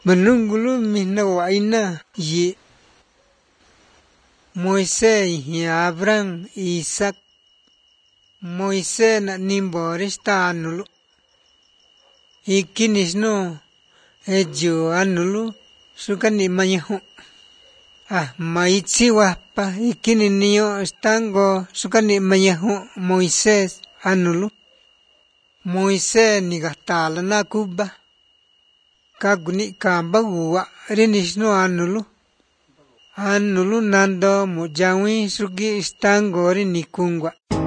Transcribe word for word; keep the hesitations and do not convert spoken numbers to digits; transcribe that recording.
Manungulu mina waina yi Moisés y Abraham Isaac Moisés na nimborista anulu ikinisno eju anulu sukani mayahu ah maitsiwapa ikini niyo estango sukani mayahu Moisés anulu Moisés nigatala na kuba kaguni kambaguwa rinisno anulu anulu nando mujawi sugi istango rini kungwa